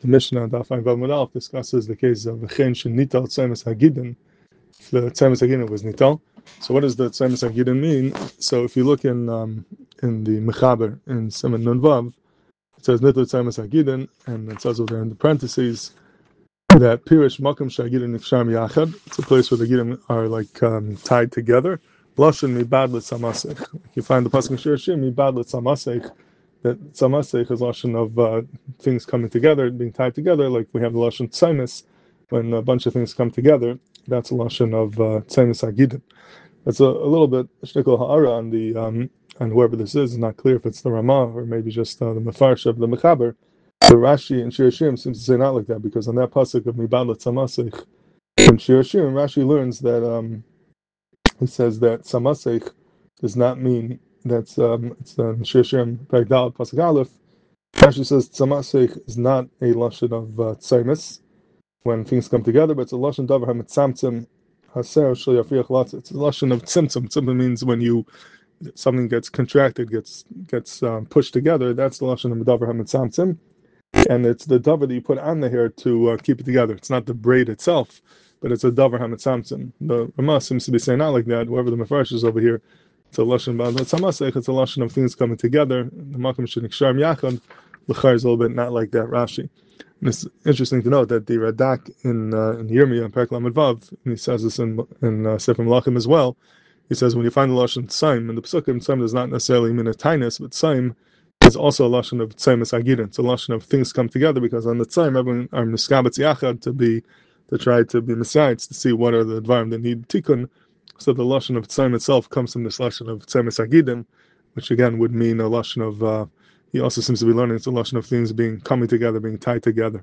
The Mishnah Daf Ayin Vav Amud Aleph discusses the case of V'chein shenital Tzemes Hagidin. The Tzemes Hagidin was nital. So what does the Tzemes Hagidin mean? So if you look in the Mechaber in Siman Nun Vav, it says nital Tzemes Hagidin, and it says over there in the parentheses that Pirish Makom Shagidin Niksham Yachad. It's a place where the Gidim are like tied together. Lashon Mibad L'Tzamasech. You find the pasuk in Shir Shir Mibad L'Tzamasech. That Tzamasech is lashon of things coming together, being tied together, like we have the lashon Tzaimis, when a bunch of things come together. That's a lashon of Tzaimis Hagidin. That's a little bit shnikol ha'ara on the on whoever this is. It's not clear if it's the Ramah or maybe just the Mefarsh of the Mechaber. The Rashi in Shir Shirim seems to say not like that, because on that pasuk of Mibad L'Tzamasech in Shir Shirim, Rashi learns that he says that Tzamasech does not mean that's it's Shir Shirim Perek Daled Pasuk Aleph. Rashi says Tzamasech is not a lashon of Tzaimis when things come together, but it's a lashon davar hamitzamtzim haser shel yafriach latz. It's a lashon of tzimtzum. Tzimtzum means when something gets contracted, gets pushed together. That's the lashon of davar hamitzamtzim, and it's the davar that you put on the hair to keep it together. It's not the braid itself, but it's a davar hamitzamtzim. The Ramah seems to be saying not like that. Whoever the Mefarsh is over here, it's a lashon b'al tzamasech. It's a lashon of things coming together. The makom sheniksham yachad l'char is a little bit not like that. Rashi. And it's interesting to note that the Radak in Yirmiyah and Perek Lamed Vav, and he says this in Sefer Melachim as well. He says when you find the lashon tzaim in the Pesukim, tzaim does not necessarily mean a tinus, but tzaim is also a lashon of tzaimis hagidin. It's a lashon of things come together, because on the tzaim everyone are miskabetz yachad to try to be messiahs, to see what are the dvarim that need tikkun. So the lashon of tzaim itself comes from this lashon of tzaimis hagidin, which again would mean a lashon of. He also seems to be learning it's a lashon of things coming together, being tied together.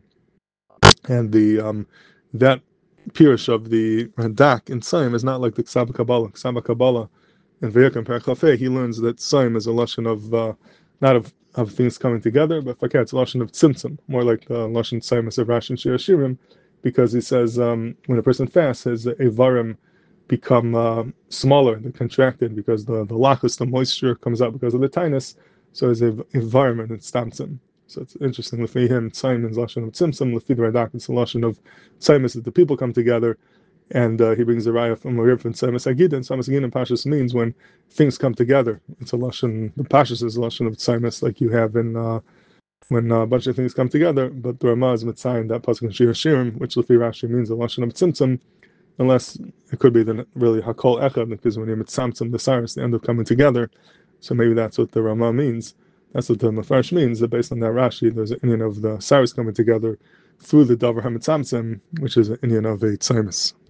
And the that pirush of the Radak in tzaim is not like the Ksaba Kabbalah. Ksaba Kabbalah in Vayikra Perek Chafei, he learns that tzaim is a lashon of not of things coming together, but fakir it's a lashon of tzimtzum, more like the lashon tzaim of Rashi and Shir Shirim, because he says when a person fasts, his avarim become smaller, they're contracted, because the lachus, the moisture, comes out because of the tinus, so his environment it's tzimtzum. So it's interesting. Lefi him, tzaim is lashon of tzimtzum. Lefi the Radak, it's a lashon of tzaim is that the people come together, and he brings a raya from a rib from tzaim hagidin. Tzaim hagidin pashas means when things come together. It's a lashon. The pashas is a lashon of tzaim, like you have in when a bunch of things come together. But the Ramah is mitzayin that pasuk in Shir Shirim, which Lefi Rashi means a lashon of tzimtzum. Unless it could be then really hakol echad, because when you're mitzamtzum the saris, they end up coming together. So maybe that's what the Ramah means. That's what the Mefarsh means. That based on that Rashi, there's an Indian of the saris coming together through the davar hamitzamtzim, which is an Indian of a tzaimis.